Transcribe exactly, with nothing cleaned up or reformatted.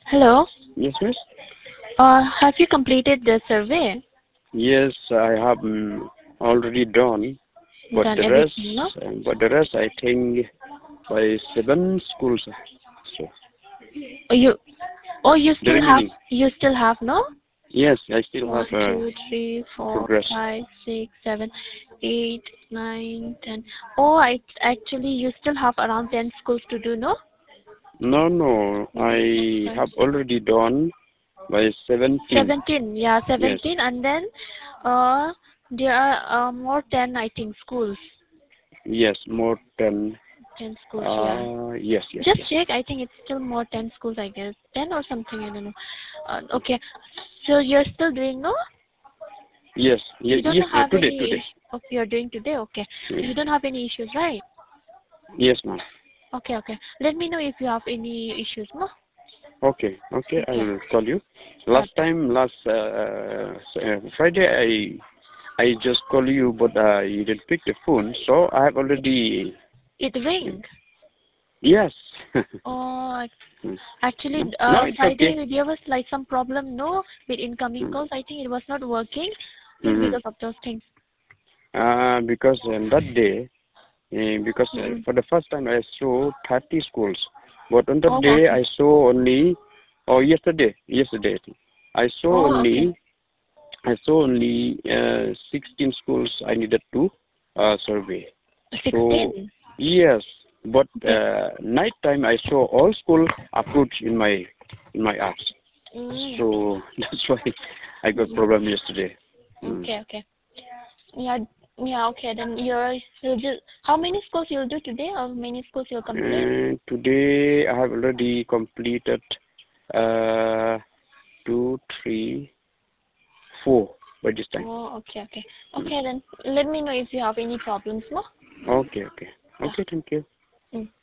Hello. Yes, miss? Uh, have you completed the survey? Yes, I have mm, already done, but Done the rest, everything, no? uh, but the rest I think by seven schools. So Oh, you, oh, you the still have, remaining, you still have, no? yes, I still One, have uh, two, three, four, progress. five, six, seven, eight, nine, ten. Oh, I actually you still have around ten schools to do, no? No, no, Mm, I okay. have already done by seventeen. Seventeen, yeah, Yes, seventeen, and then, uh, there are uh, more ten, I think, schools. yes, more than. Ten schools, yeah. Uh, yes, yes, Just yes, check. I think it's still more ten schools, I guess. Ten or something, I don't know. Uh, okay. So you're still doing, no? yes, You yes, don't yes. Uh, have today, any today. issue. Okay, you're doing today. Okay. Yes, You don't have any issues, right? yes, ma'am. Okay, okay. Let me know if you have any issues, no? Okay, okay, I Okay. will call you. Yeah. Last time, last uh, uh, Friday, I I just call you, but uh, you didn't pick the phone, so I have already. It ring. Yes. Oh, no, actually, no, uh, it's okay. Friday there was like some problem, no, with incoming Mm. calls. I think it was not working just Mm-hmm. because of those things. Uh, because um, that day, uh, because uh, Mm-hmm. for the first time I saw thirty schools, but on that Oh, day okay. I saw only, or yesterday, yesterday I think, I saw Oh, okay. only, I saw only uh, sixteen schools I needed to uh, survey. So Sixteen. yes, but Okay. uh, night time I saw all school approved in my in my apps. Mm. So that's why I got Mm. problem yesterday. Mm. Okay, okay. Yeah, yeah, okay. Then you're you'll do how many schools you'll do today? How many schools you'll complete? And today I have already completed uh, two, three, four by this time. Oh, okay, okay. Mm. Okay, then let me know if you have any problems, no? Okay, okay, Yeah. okay. Thank you. Mm.